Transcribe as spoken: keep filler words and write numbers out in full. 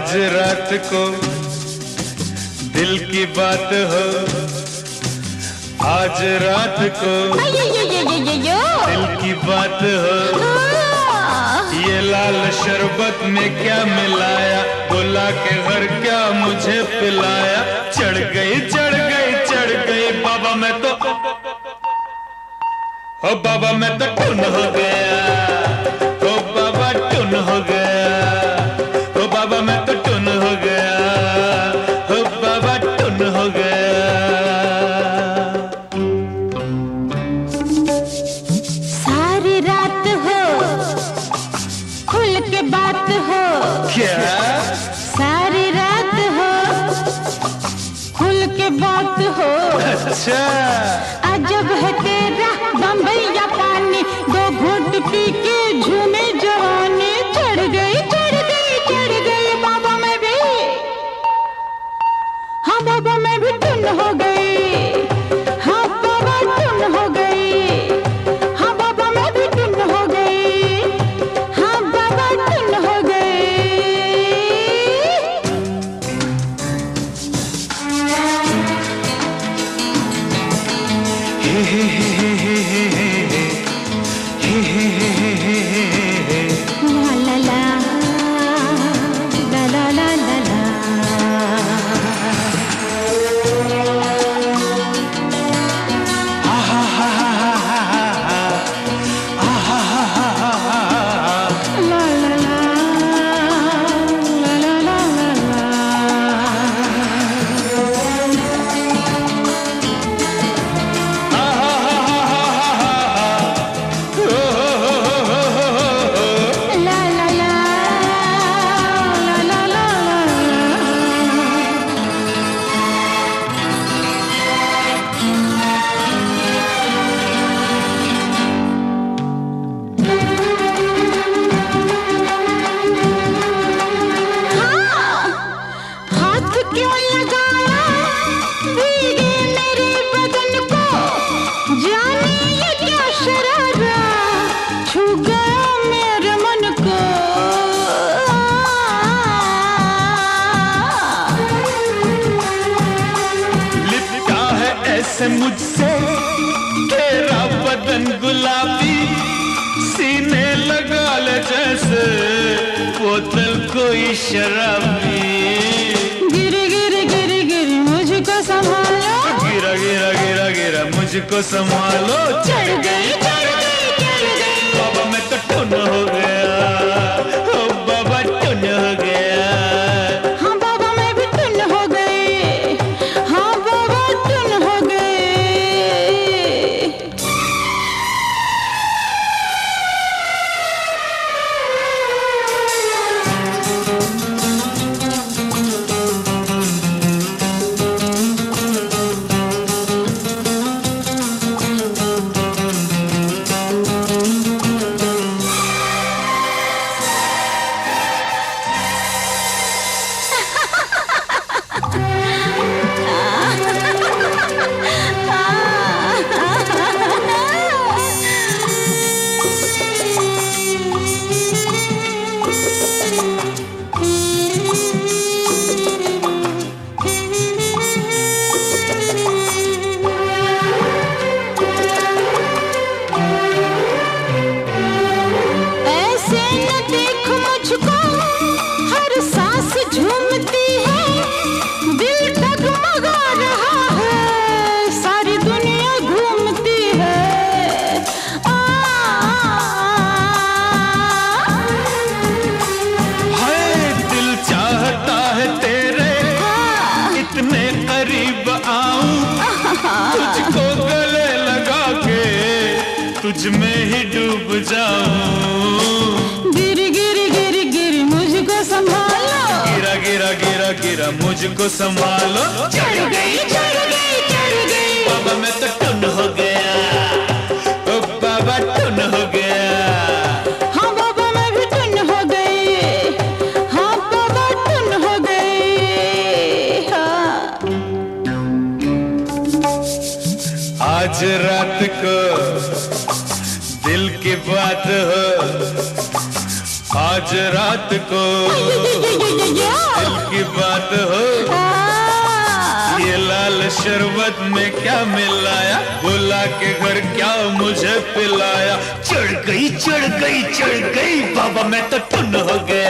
आज रात को दिल की बात हो, आज रात को दिल की बात हो। ये लाल शरबत में क्या मिलाया, बुला के घर क्या मुझे पिलाया। चढ़ गई चढ़ गई चढ़ गई बाबा मैं तो, ओ बाबा मैं तो टुन हो गया, ओ बाबा टुन हो गया, ओ बाबा मैं तो टुन हो गया, ओ बाबा टुन हो गया। सारी रात हो खुल के बात हो, क्या सारी रात हो खुल के बात हो। अच्छा अजब है तेरा बम्बई या पानी, दो घूंट पी के झूमे जवानी। चढ़ गई चढ़ गई चढ़ गई बाबा मैं भी, हाँ बाबा मैं भी टुन हो गई, हाँ बाबा टुन हो गई, हाँ बाबा मैं भी टुन हो गई, हाँ बाबा टुन हो गई। ला ला ला ला ला ला ला। ला ला ला ला ला ला ला। ला ला ला ला ला ला ला। हाँ, हाथ क्यों लगाया भीगे मेरे बदन को, जाने ये क्या शरारा छू गया मेरे मन को। लिपटा है ऐसे मुझसे तेरा बदन गुलाबी, सीने लगा ले जैसे बोतल कोई शराबी। गिर गिर गिर गिर मुझको संभालो, गिरा गिरा गिरा गिरा मुझको संभालो। चढ़ गई चढ़ गई चढ़ गई बाबा मैं तो टुन हो गया, ओ बाबा टुन हो गया। हाँ बाबा मैं भी टुन हो गई, हाँ बाबा टुन हो गई। ऐसे न देख मुझको, हर सांस झूमती है, दिल डगमगा रहा है, सारी दुनिया घूमती है। आ, हाय दिल चाहता है तेरे इतने करीब आऊं, तुझको गले लगा के तुझ में ही डूब जाऊं। गिर गिर गिर गिर मुझको संभालो, गिरा गिरा गिरा गिरा मुझको संभालो। चढ़ गई चढ़ गई चढ़ गई बाबा मैं तो टुन हो गया, ओ बाबा टुन हो गया। हाँ बाबा मैं भी टुन हो गई, हाँ बाबा टुन हो गई। हाँ आज रात को दिल की बात हो, आज रात को दिल की बात हो, ये लाल शरबत में क्या मिलाया, बुला के घर क्या मुझे पिलाया। चढ़ गई चढ़ गई चढ़ गई बाबा मैं तो टुन हो गया।